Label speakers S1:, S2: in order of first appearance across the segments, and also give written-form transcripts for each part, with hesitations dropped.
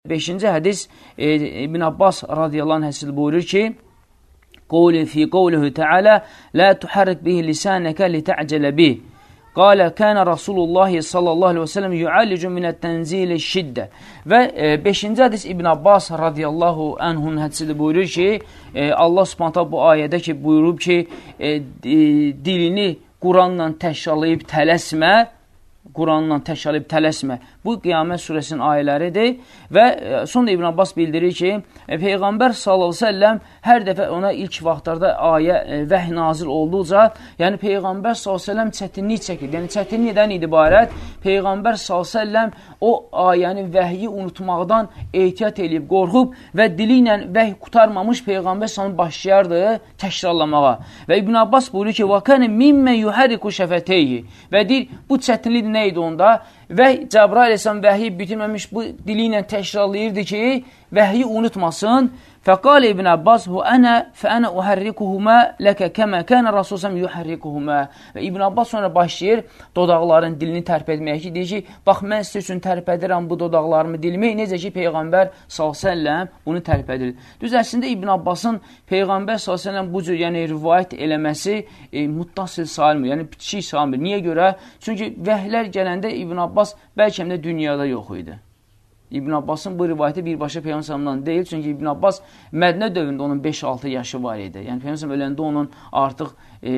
S1: 5-ci hədis İbn Abbas radiyallahu anh həsil buyurur ki, fi qavluhu Teala la tuharrik bihi lisanaka lita'cele bih. Qala kana Rasulullah sallallahu aleyhi ve sellem yu'allicu minət tənzili şiddə. Və 5-ci hədis İbn Abbas radiyallahu anhun hədisi buyurur ki, Allah subhanahu bu ayədə ki buyurub ki, dilini Quranla təşralayıb tələsmə, Quranla təşralayıb tələsmə. Bu Qiyamət surəsinin ayələridir və sonra İbn Abbas bildirir ki, Peyğəmbər sallallahu əleyhi və səlləm hər dəfə ona ilk vaxtlarda ayə vəhy nazil olduqca, yəni Peyğəmbər sallallahu əleyhi və səlləm çətinlik çəkir. Yəni çətinlikdən ibarət Peyğəmbər sallallahu əleyhi və səlləm o ayəni, vəhyi unutmaqdan ehtiyat edib, qorxub və dili ilə vəhy qutarmamış Peyğəmbər sallallahu başlayardı təkrarlamağa. Və İbn Abbas buyurur ki, "Və kana mimmen yuhariku şəfəteyhi." Və deyir, bu çətinlik nə idi onda? Və Cəbrail əleyhissalam vəhyi bitirməmiş bu dili ilə təkrarlayırdı ki, vəhyi unutmasın. Fəqal İbn Abbas, "Fəənə uharrikuhuma ləkə kəmə kənə Rasulullah yuharrikuhuma." Və İbn Abbas sonra başlayır dodaqların dilini tərpətməyə ki, deyir ki, bax mən sizə üçün tərpədirəm bu dodaqlarımı, dilimi, necə ki Peyğəmbər s.ə.v bunu tərpədir. Düz əslində İbn Abbasın Peyğəmbər s.ə.v bu cür yəni rivayət eləməsi muttasil sayılmır, yəni bitişik sayılmır. Niyə görə? Çünki vəhlər gələndə İbn Abbas bəlkə də dünyada yox idi. İbn Abbasın bu rivayəti birbaşa Peyğəmbərdən deyil, çünki İbn Abbas Mədinə dövründə onun 5-6 yaşı var idi. Yəni Peyğəmbər öləndə onun artıq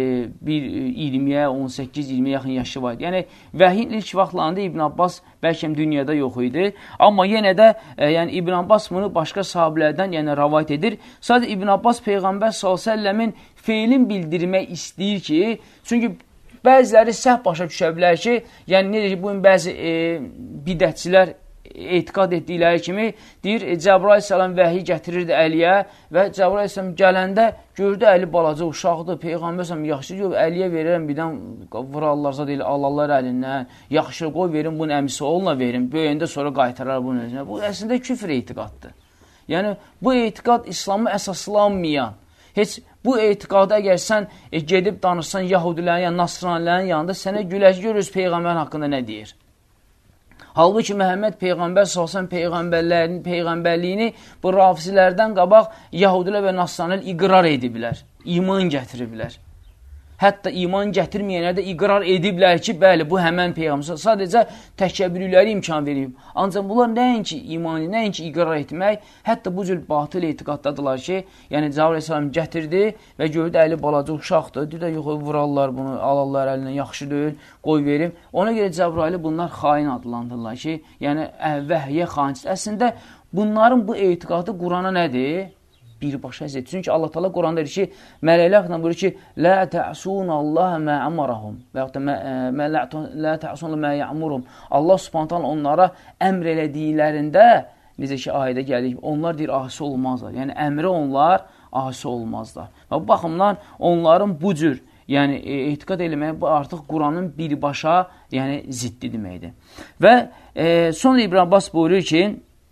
S1: 20-yə, 18-20-yə yaxın yaşı var idi. Yəni vəhyin ilk vaxtlarında İbn Abbas bəlkə dünyada yox idi. Amma yenə də yəni İbn Abbas bunu başqa sahabilərdən yəni rivayət edir. Sadəcə İbn Abbas Peyğəmbər s.ə.v-in feilin bildirmək istəyir ki, çünki bəziləri səhv başa düşə bilər ki, yəni necə ki, bugün bəzi bidətçilər etiqad etdikləri kimi deyir, Cəbrail əleyhissalam vəhi gətirirdi Əliyə və Cəbrail əleyhissalam gələndə gördü Əli balaca uşaqdır, Peyğəmbər əleyhissalam yaxşı yox, Əliyə verirəm, birdən vurarlarsa deyil, alarlar əlindən, yaxşı qoy verin, bunun əmisi oğluna verin, böyüyəndə sonra qaytarar bunun özünə. Bu əslində küfr etiqaddır. Yəni bu etiqad İslamı əsaslanmayan, heç bu etiqadı əgər sən gedib danışsan Yahudilərin, yəni Nasranilərin yanında sənə güləş görürüz Peyğəmbərin haqqında nə deyir. Halbuki Məhəmməd Peyğəmbər s.ə.v Peyğəmbərliyini bu rafizlərdən qabaq Yahudilər və Nasranilər iqrar ediblər, iman gətiriblər. Hətta iman gətirməyənlər də iqrar ediblər ki, bəli, bu həmən Peyğəmbər. Sadəcə təkəbbürlüləri imkan verib. Ancaq bunlar nəinki imanı, nəinki iqrar etmək, hətta bu cür batıl etiqaddadılar ki, yəni Cəbrail əleyhissalam gətirdi və gördü Əli balaca uşaqdır, deyir, yox, vurarlar bunu, alarlar əlindən, yaxşı deyil, qoy verim. Ona görə Cəbraili bunlar xain adlandırırlar ki, yəni vəhyə xainçidir. Əslində bunların bu etiqadı Qurana nədir? Birbaşa əzət. Çünki Allah Teala Quranda deyir ki, mələklərlə buyurur ki, "Lə tə'sunallaha mə əmrahum" və yaxud da "Lə tə'sunallaha mə ya'murum." Allah Subhanahu onlara əmr elədiklərində, necə ki ayədə gəlir, onlar deyir asi olmazlar. Yəni əmrə onlar asi olmazlar. Və bu baxımdan onların bu cür, yəni etiqad eləməyə bu artıq Quranın birbaşa, yəni ziddi deməkdir. Və sonra İbn Abbas buyurur ki,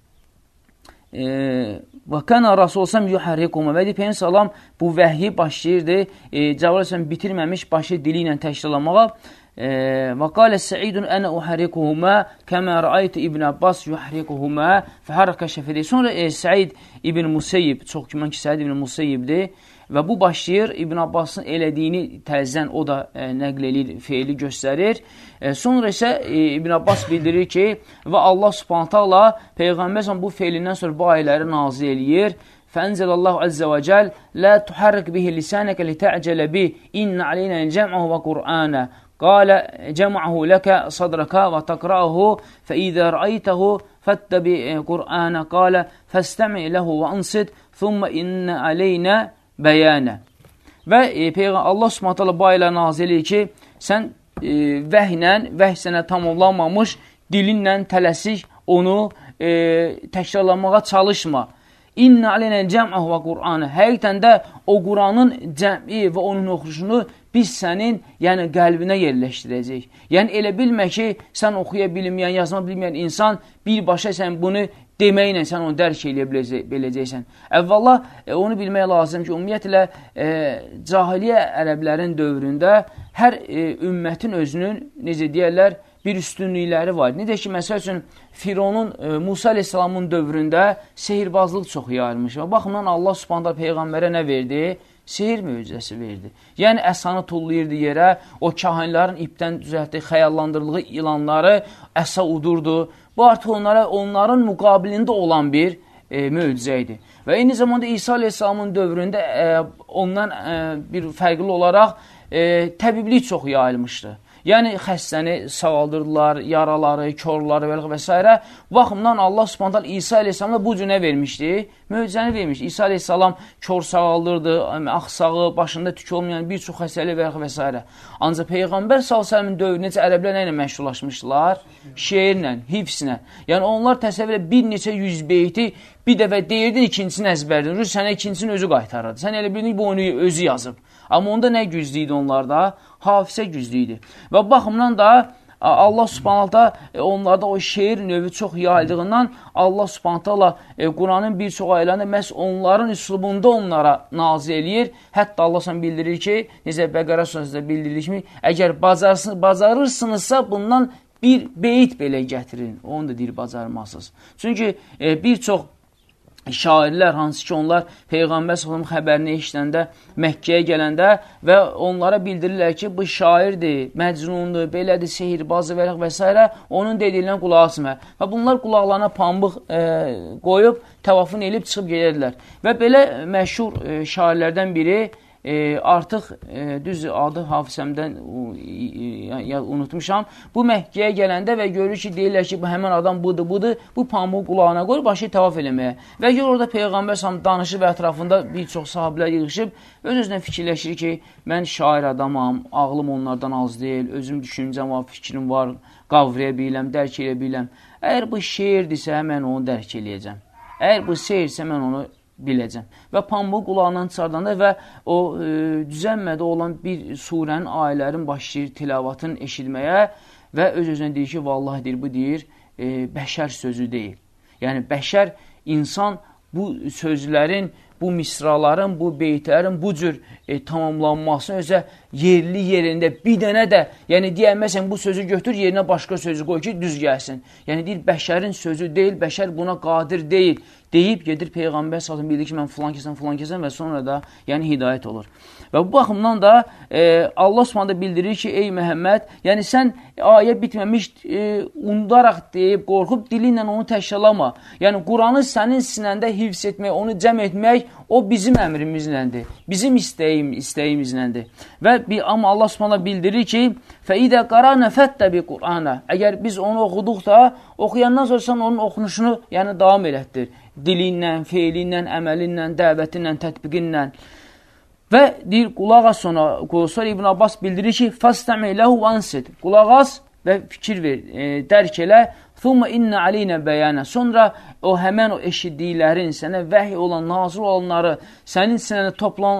S1: və kana Rasulullah yuharrikuhuma və Peyğəmbər sallam bu vəhyi başlayırdı. Cəbrail bitirməmiş başı dili ilə təkrarlamağa. Və qalə Səidun ənə uharrikuhuma kəmə rəaytu İbn Abbas yuharrikuhuma fəhərrəkə şəfədi. Sonra Səid İbn Musayyib, çox güman ki Səid İbn Musayyibdir. Və bu başlayır, İbn Abbasın elədiyini təzən o da nəql edir, feili göstərir. Sonra isə İbn Abbas bildirir ki, və Allah subhanət hala Peyğəmbər bu feilindən sonra bu ayələri nazil eləyir. Fənzəlallahu əzzə və cəl, lə tuharrik bihi lisanəkə li tə'cələ bih, inna aleynə cəm'əhu və Qur'anə. Qalə cəm'əhu ləkə sadrəkə və təqra'hu, fəidə rəaytəhu fəttəbi Qur'anə. Qalə fəstəmi ləhu və ansid, thumma inna aleynə bəyanə. Və Allah subhanət hala bu ayələr nazil edir ki, sən vəhy sənə tamamlanmamış dilinlə tələsik onu təkrarlamağa çalışma. İnna aleynə cəm'əhu və Qur'anə. Həqiqətən də o Quranın cəmi və onun oxuşunu biz sənin yəni qəlbinə yerləşdirəcək. Yəni elə bilmə ki, sən oxuya bilməyən, yazma bilməyən insan birbaşa sən bunu deməklə sən onu dərk eləyə biləcəksən. Əvvəla onu bilmək lazım ki, ümumiyyətlə cahiliyyə ərəblərin dövründə hər ümmətin özünün, necə deyərlər, bir üstünlükləri var. Necə ki, məsəl üçün, Fironun, Musa aleyhissalamın dövründə sehirbazlıq çox yayılmış. Və baxımdan Allah subhanətə Peyğəmbərə nə verdi? Sehir möcüzəsi verdi. Yəni, əsanı tullayırdı yerə, o kahinlərin ipdən düzəltdiyi, xəyallandırdığı ilanları əsa udurdu. Bu artıq onların müqabilində olan bir möcüzə idi. Və eyni zamanda İsa aleyhissalamın dövründə ondan bir fərqli olaraq təbiblik çox yayılmışdı. Yəni, xəstəni sağaldırdılar, yaraları, körları və s. Baxımdan Allah subhanətə İsa aleyhissalamda bu cür nə vermişdi? Möcüzəni vermişdi. İsa aleyhissalam kör sağaldırdı, axsağı, başında tük olmayan bir çox xəstəlik və s. Ancaq Peyğəmbər s.ə.v-in dövrü necə ərəblər nə ilə məşhurlaşmışdılar? Şeirlə, hifslə. Yəni, onlar təsəvvürlə bir neçə yüz beyti bir dəfə deyirdin, ikincisini əzbərdin. Sənə ikincisini özü qaytarırdı. Sən elə bildin ki, bu onu özü yazıb. Amma onda nə güclü idi onlarda? Hafizə güclü idi. Və baxımdan da Allah subhanətə onlarda o şeir növü çox yayıldığından Allah subhanətə Quranın bir çox ayələrində məhz onların üslubunda onlara nazil eləyir. Hətta Allah sana bildirir ki, necə Bəqərə surəsində bildirilir ki, əgər bacarırsınızsa bundan bir beyt belə gətirin. Onu da deyir, bacarmazsınız. Çünki bir çox şairlər, hansı ki onlar Peyğəmbər s.ə.v xəbərini eşidəndə, Məkkəyə gələndə və onlara bildirirlər ki, bu şairdir, məcnundur, belədir, sehirbazı və s. Onun dediyinə qulaq asmır. Və bunlar qulaqlarına pambıq qoyub, təvafını elib çıxıb gedirlər. Və belə məşhur şairlərdən biri artıq düz adı hafizəmdən unutmuşam. Bu Məkkəyə gələndə və görür ki, deyirlər ki, bu həmən adam budur, bu pamuğu qulağına qoyur, başı təvaf eləməyə. Və gör orada Peyğəmbər s.ə.v danışır və ətrafında bir çox sahabilər yığışıb, öz-özünə fikirləşir ki, mən şair adamam, ağlım onlardan az deyil, özüm düşüncəm var, fikrim var, qavraya biləm, dərk eləyə biləm. Əgər bu şeirdirsə, mən onu dərk eləyəcəm. Əgər bu seyirsə, mən onu biləcəm. Və pamuğu qulağından çıxardanda və o düzənmədə olan bir surənin, ayələrin başlayır tilavatın eşitməyə və öz-özünə deyir ki, vallahi deyir, bu deyir, bəşər sözü deyil. Yəni, bəşər, insan bu sözlərin, bu misraların, bu beytlərin bu cür tamamlanmasını özə yerli yerində bir dənə də, yəni deyək, məsələn, bu sözü götür, yerinə başqa sözü qoy ki, düz gəlsin. Yəni, deyir, bəşərin sözü deyil, bəşər buna qadir deyil. Deyib, gedir Peyğəmbər s.ə.v bildir ki, mən filan kəsən və sonra da yəni hidayət olur. Və bu baxımdan da Allah s.ə.v bildirir ki, ey Məhəmməd, yəni sən ayə bitməmiş unudaraq deyib, qorxub dili ilə onu təşkilama. Yəni, Quranı sənin sinəndə hifz etmək, onu cəm etmək, o bizim əmrimizləndir, bizim istəyimizləndir. Və amma Allah s.ə.v bildirir ki, فَإِذَا قَرَانَ فَتَّبِ قُرْآنَ Əgər biz onu oxuduq da, oxuyandan sonra sən onun oxunuşunu yəni davam elətdir. Dilinlə, feilindən, əməlinlə, dəvətinlə, tətbiqinlə. Və deyir, qulaq as sonra İbn Abbas bildirir ki, فَاسْتَمِعْ لَهُ وَانْسِدْ Qulaq as və fikir ver, dərk elə. ثُمَّ إِنَّ عَلَيْنَ بَيَانَ Sonra o həmən o eşitdiklərin, sənə vəhy olan, nazil olanları, sənin sənə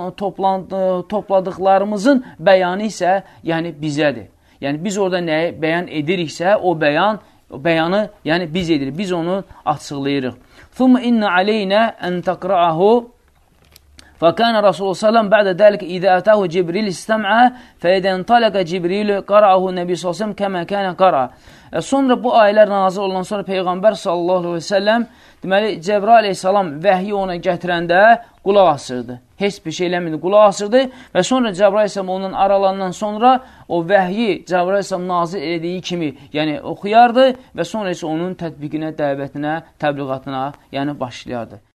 S1: topladıqlarımızın bəyanı isə yəni bizədir. Yəni biz orada nəyi bəyan ediriksə, o bəyanı yəni biz edirik, biz onu açıqlayırıq. ثُمَّ إِنَّ عَلَيْنَا أَنْ تَقْرَأَهُ فَكَانَ رَسُولُ سَلَّمْ بَعْدَ ذَلِكَ إِذَا أَتَاهُ جِبْرِيلِ اسْتَمْعَهُ فَإِذَا انْطَلَقَ جِبْرِيلُ قَرَأَهُ النَّبِيُّ صَلَّى اللَّهُ عَلَيْهِ وَسَلَّمْ كَمَا كَانَ قَرَأَ Sonra bu ayələr nazil olan sonra Peyğəmbər sallallahu aleyhi ve sellem deməli Cəbrail aleyhissalam vəhyi ona gətirəndə qulaq asırdı. Heç bir şey eləmirdi, qulaq asırdı və sonra Cəbrail aleyhissalam ondan aralandan sonra o vəhyi Cəbrail aleyhissalam nazil ediyi kimi yəni oxuyardı və sonra isə onun tətbiqinə, dəvətinə, təbliğatına yəni başlayardı.